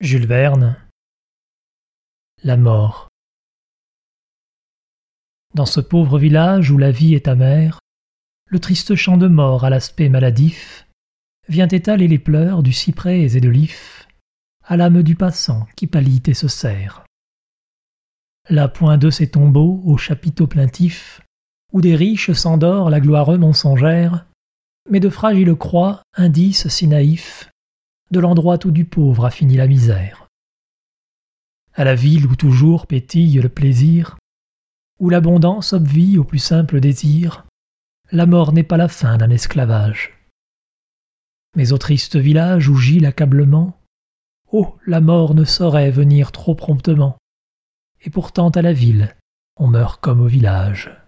Jules Verne. La mort. Dans ce pauvre village où la vie est amère, le triste chant de mort à l'aspect maladif vient étaler les pleurs du cyprès et de l'if à l'âme du passant qui pâlit et se serre. Là point de ces tombeaux aux chapiteaux plaintifs, où des riches s'endort la gloire mensongère, mais de fragiles croix, indices si naïfs, de l'endroit où du pauvre a fini la misère. À la ville où toujours pétille le plaisir, où l'abondance obvie au plus simple désir, la mort n'est pas la fin d'un esclavage. Mais au triste village où gît l'accablement, oh, la mort ne saurait venir trop promptement, et pourtant à la ville, on meurt comme au village.